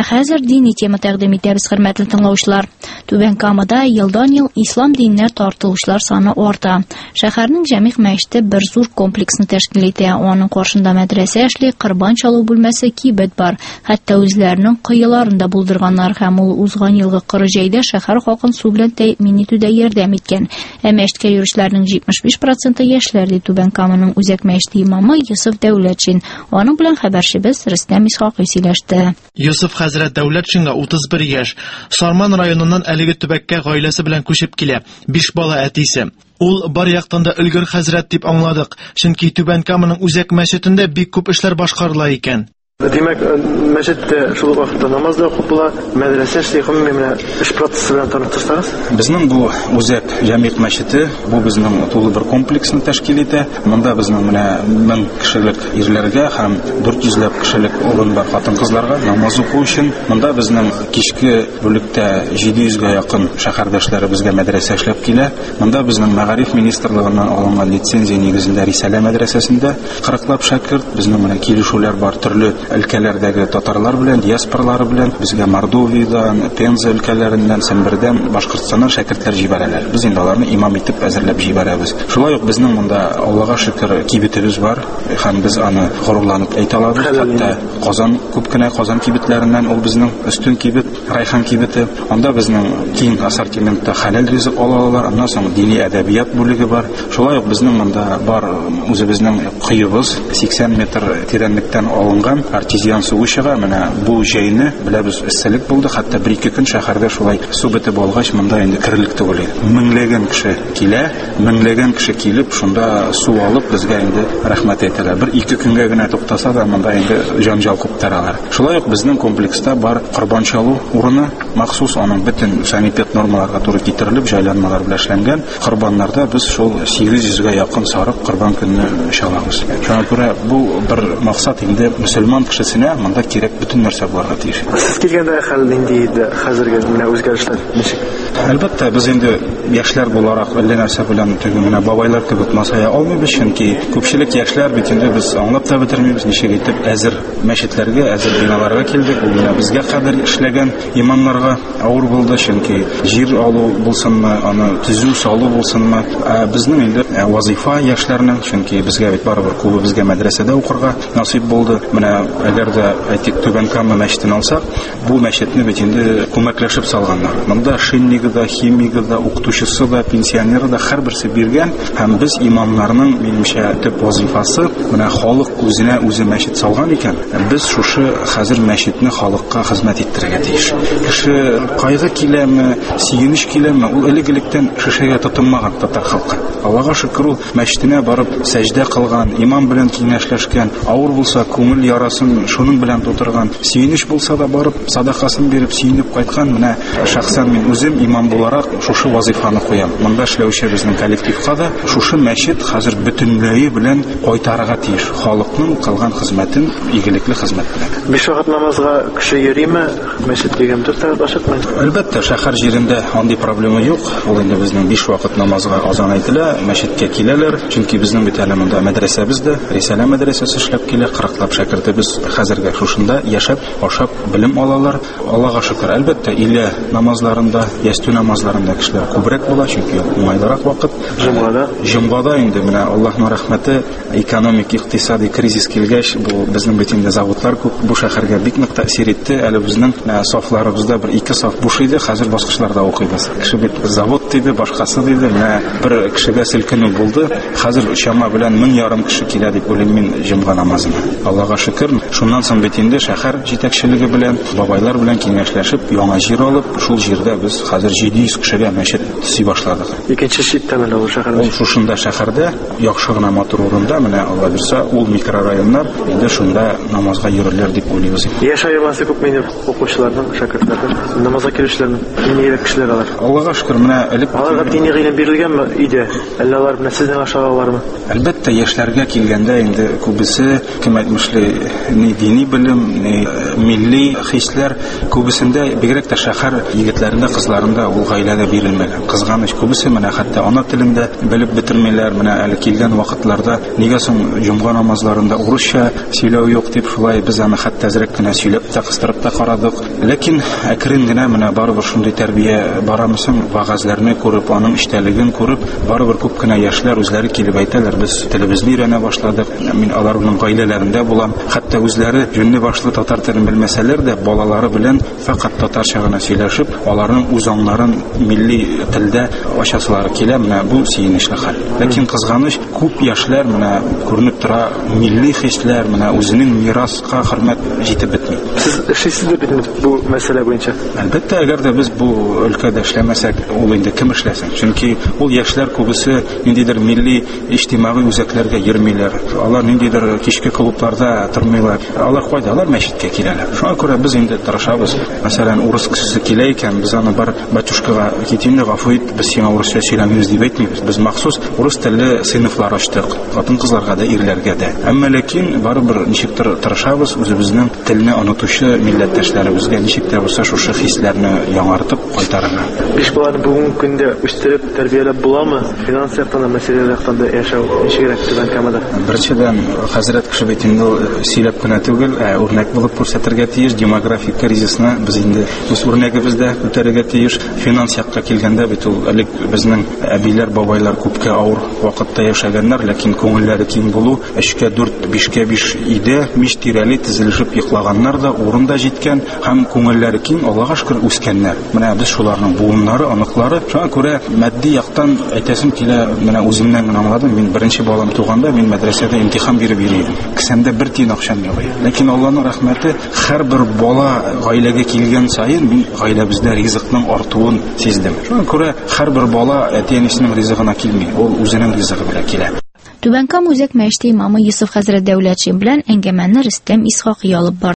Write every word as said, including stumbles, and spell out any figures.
Ә хәзер дини тема тәкъдим итәбез, хөрмәтле тыңлаучылар. Түбән Камада елдан-ел ислам диненә тартылучылар саны арта. Шәһәрнең җәмигъ мәчете бер зур комплексны тәшкил итә. Аның каршында мәдрәсә эшли, корбан чалу бүлмәсе, кибет бар. Хәтта үзләренең кыеларында булдырганнар һәм ул узган елгы кыры җәйдә шәһәр халкын су белән тәэмин итүдә ярдәм иткән. Ә мәчеткә йөрүчеләрнең җитмеш биш проценты яшьләр, ди Түбән Каманың үзәк мәчете имамы Йосыф Дәүләтшин. Аның белән хәбәрчебез Рөстәм Исхакый сөйләште. Йосыф хәзрәт Дәүләтшинга утыз бер яшь. Сарман районыннан әлеге төбәккә гаиләсе белән күчеп килә. биш бала әтисе. Ул бар яктан да өлгер хәзрәт дип аңладык, чөнки Түбән Каманың үзәк мәчетендә бик күп эшләр башкарыла икән. Димәк, мәчеттә шул вакытта намаз да укып була, мәдрәсә эшли, һәм менә эш процессы белән таныштырсагыз. Безнең бу үзәк җәмигъ мәчете, бу безнең тулы бер комплексны тәшкил итә. Монда безнең менә мең кешелек ирләргә һәм дүрт йөзләп кешелек урын бар хатын-кызларга намаз уку өчен. Монда безнең кичке бүлектә җиде йөзгә якын шәһәрдәшләре безгә мәдрәсә эшләп килә. Монда безнең Мәгариф министрлыгыннан алынган лицензия нигезендә Рисалә мәдрәсәсендә кырыклап шәкерт, безнең менә килешүләр бар төрле өлкәләрдәге татарлар белән, диаспоралары белән, безгә Мордовиядан, Пенза өлкәләреннән, Сембердән, Башкортстаннан шәкертләр җибәрәләр. Без инде аларны имам итеп әзерләп җибәрәбез. Шулай ук безнең монда Аллага шөкер кибетебез бар, һәм без аны горурланып әйтә алабыз. Хәтта Казан, күп кенә Казан кибетләреннән ул безнең өстен кибет, Райхан кибете. Анда безнең киң ассортиментта хәләл ризык ала алалар. Аннан соң дини әдәбият бүлеге бар. Шулай ук безнең монда бар үзебезнең кыебыз, сиксән метр тирәнлектән алынган артезиан суы чыга. Менә бу җәйне беләбез, эсселек булды. Хәтта бер-ике көн шәһәрдә шулай су бетеп алгач, монда инде кирелек түгел. Меңләгән кеше килә, меңләгән кеше килеп, шунда су алып безгә инде рәхмәт әйтәләр. Бер-ике көнгә генә туктаса да, монда инде җанҗал куптаралар. Шулай ук безнең комплекста бар корбан чалу урыны, махсус аның бөтен санитет нормаларга туры китерелеп, җайланмалар белән эшләнгән. Корбаннарда без шул сигез йөзгә якын сарык корбан көнне чалабыз. Шуңа күрә бу бер максат инде мөселман кешесенә монда кирәк бөтен нәрсә булырга тиеш. Сез килгәндә хәл инде иде, хәзергә менә үзгәрешләр ничек? Әлбәттә, без инде яшьләр буларак әллә нәрсә белән теге менә бабайлар кебек масая алмыйбыз, чөнки күпчелек яшьләр бит инде без аңлап та бетермибез, ничек итеп әзер мәчетләргә, әзер биналарга килдек. Ул менә безгә кадәр эшләгән имамнарга авыр булды, чөнки җир алу булсынмы, аны төзү салу булсынмы, безнең инде вазифа яшьләрнең, чөнки безгә бит барыбер күбе безгә мәдрәсәдә укырга насыйп булды. Менә әгәр дә әйтик Түбән Кама мәчетен алсак, бу мәчетне бит инде күмәкләшеп салганнар. Монда шинниге да, химиге да, укытучысы да, пенсионеры да һәрберсе биргән, һәм без имамнарның минемчә төп вазифасы менә халык үзенә үзе мәчет салган икән. Без шушы хәзер мәчетне халыкка хезмәт иттерергә тиеш. Кеше кайгы киләме, сөенеч киләме, ул элек-электән шешәгә тотынмаган татар халкы. Аллага шөкер, ул мәчетенә барып сәҗдә кылган, имам белән киңәшләшкән, авыр булса күңел ярасын шуның белән тутырган, сөенеч булса да барып садакасын биреп сөенеп кайткан. Менә шәхсән мин үзем имам буларак шушы вазифаны куям. Монда эшләүче безнең коллективка да шушы мәчет хәзер бөтенләе белән кайтарырга тиеш. Халыкның кылган хезмәтен, игелекле хезмәт белән. Биш вакыт намазга кеше йөриме? Мәчет дигән дүрт сәгать ашыкмы? Әлбәттә, шәһәр җирендә андый проблема юк. Ул инде безнең биш вакыт намазга азан әйтелә, мәчеткә киләләр. Чөнки безнең бит әле монда мәдрәсәбез дә, Рисалә мәдрәсәсе эшләп килә, кырыклап шәкертебез хәзергә шушында яшәп, ашап, белем алалар. Аллага шөкер. Әлбәттә, илә намазларында, ястү намазларында кешеләр күбрәк була, чөнки уңайлырак вакыт. Җомгада, җомгада инде менә Аллаһның рәхмәте, экономик, икътисади кризис килгәч, бу безнең бит инде заводлар күп, бу шәһәргә бик нык тәэсир итте. Әле безнең сафларыбызда бер ике саф буш иде, хәзер баскычларда укыйбыз. Кеше бит завод диде, башкасы диде, менә бер кешегә селкенү булды. Хәзер чама белән мең ярым кеше килә дип уйлыйм мин җомга намазына. Аллага шөкер. Шуннан соң бит инде шәһәр җитәкчелеге белән, бабайлар белән киңәшләшеп, яңа җир алып, шул җирдә без хәзер җиде йөз кешегә мәчет төзи башладык. Икенче читтә менә ул шәһәрдә. Ул шушында шәһәрдә, яхшы гына матур урында, менә Алла бирсә, ул микрорайоннар инде шунда намазга йөрерләр дип уйлыйбыз. Яшь аермасы күп менә укучыларның, шәкертләрнең, намазга килүчеләрнең, дини кешеләр алар. Аллага шөкер, менә элек аларга дини гыйлем бирелгәнме иде? Әллә алар белән сезнең ашагалармы? Әлбәттә, яшьләргә килгәндә инде күбесе кем әйтмешли, ни дини белем, ни милли хисләр, күбесендә бигрәк тә шәһәр егетләрендә, кызларында да ул гаиләдә бирелмәгән. Кызганыч, күбесе менә хәтта ана телендә белеп бетермиләр. Менә әле килгән вакытларда нигә соң җомга намазларында урысча сөйләү юк дип, шулай без аны хәтта әзрәк кенә сөйләп тә кыстырып та карадык. Ләкин әкрен генә менә барыбер шундый тәрбия барамысың, вагазларны күреп, аның эштәлеген күреп, барыбер күп кенә яшьләр үзләре килеп әйтәләр, без телебезне өйрәнә башладык. Мин аларның гаиләләрендә булам. Хәтта үзләре җүнле башлы татар телен белмәсәләр дә, балалары белән фақат татарча гына сөйләшеп, аларның үз аңнарын милли телдә ачасылары килә. Менә бу сөенечле хәл. Ләкин кызганыч, күп яшьләр менә күренеп тора, милли хисләр, менә үзенең мираска хөрмәт җитеп бетми. Сез эшлисезме бит бу мәсьәлә буенча? Әлбәттә, әгәр дә без бу өлкәдә эшләмәсәк, ул инде кем эшләсен? Чөнки ул яшьләр күбесе ниндидер милли иҗтимагый үзәкләргә йөрмиләр. Алар ниндидер кичке клубларда тормыйлар. Алар кайдалар? Мәчеткә киләләр. Шуңа күрә без инде тырышабыз. Мәсәлән, урыс кешесе килә икән, без аны бар батюшкага китимне гафу ит, без сиңа урысча сөйләмибез дип әйтмибез. Без махсус урыс телле сыйныфлар ачтык. Хатын-кызларга да, ирләргә дә. Әмма ләкин барыбер ничектер тырышабыз үзебезнең телне онытучы милләттәшләребезгә ничек тә булса шушы хисләрне яңартып кайтарырга. Биш баланы бүгенге көндә үстереп, тәрбияләп буламы? Финанс яктан да, мәсьәлә яктан да яшәү ничегрәк Түбән Камада? Беренчедән, хәзрәт кеше бит инде сөйләп кенә түгел, ә үрнәк булып күрсәтергә тиеш. Демографик кризисны без инде үз үрнәгебездә күтәрергә тиеш. Финанс якка килгәндә бит ул элек безнең әбиләр, бабайлар күпкә авыр вакытта яшәгәннәр, ләкин күңелләре киң булу, өчкә дүрт, бишкә биш өйдә мич тирәли тезелешеп йоклаганнар да урында җиткән һәм күңелләре киң, Аллаһка шөкер, үскәннәр. Менә без шуларның буыннары, аныклары. Шуңа күрә матди яктан әйтәсем килә, менә үземнән генә аңладым. Мин беренче балам туганда, мин мәдрәсәдә имтихан биреп йөридем. Кесәмдә бер тиен акчам юк. Ләкин Аллаһның рәхмәте, һәрбер бала гаиләгә килгән саен мин гаиләбездә ризыкның артуын сиздем. Шуңа күрә һәрбер бала әти-әнисенең ризыгына килми, ул үзенең ризыгы белән килә. Түбән Кама үзәк мәчете имамы Йосыф хәзрәт Дәүләтшин белән әңгәмәне Рөстәм Исхакый алып барды.